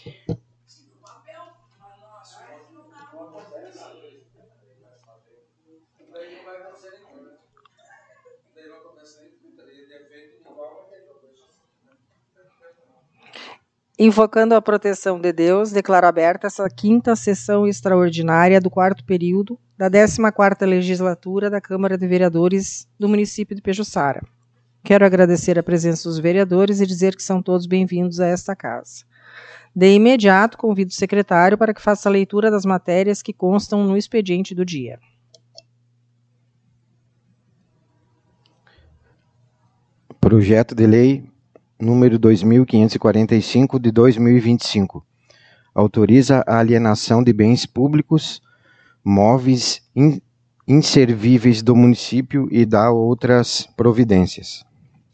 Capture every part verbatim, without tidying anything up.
Invocando a proteção de Deus, declaro aberta essa quinta sessão extraordinária do quarto período da décima quarta legislatura da Câmara de Vereadores do município de Pejuçara. Quero agradecer a presença dos vereadores e dizer que são todos bem-vindos a esta casa. De imediato, convido o secretário para que faça a leitura das matérias que constam no expediente do dia. Projeto de Lei número dois mil quinhentos e quarenta e cinco, de dois mil e vinte e cinco. Autoriza a alienação de bens públicos, móveis in, inservíveis do município e dá outras providências.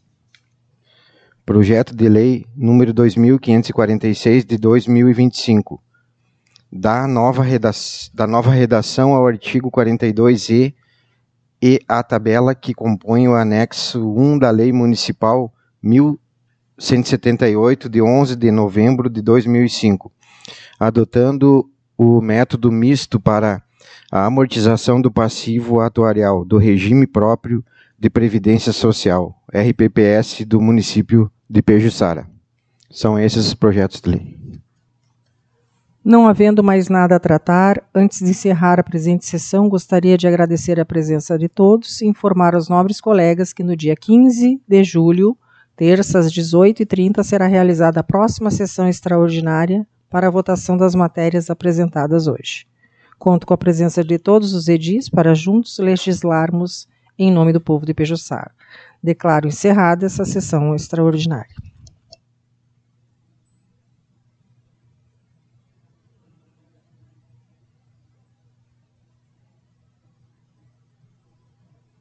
Projeto de Lei número dois mil quinhentos e quarenta e seis, de dois mil e vinte e cinco. Dá nova redação, dá nova redação ao artigo quarenta e dois E e a tabela que compõe o anexo um da Lei Municipal mil cento e setenta e oito, de onze de novembro de dois mil e cinco, adotando o método misto para a amortização do passivo atuarial do regime próprio de Previdência Social, R P P S, do município de Pejuçara. São esses os projetos de lei. Não havendo mais nada a tratar, antes de encerrar a presente sessão, gostaria de agradecer a presença de todos e informar aos nobres colegas que no dia quinze de julho, terça, às dezoito e trinta, será realizada a próxima sessão extraordinária para a votação das matérias apresentadas hoje. Conto com a presença de todos os edis para juntos legislarmos em nome do povo de Pejuçara. Declaro encerrada essa sessão extraordinária.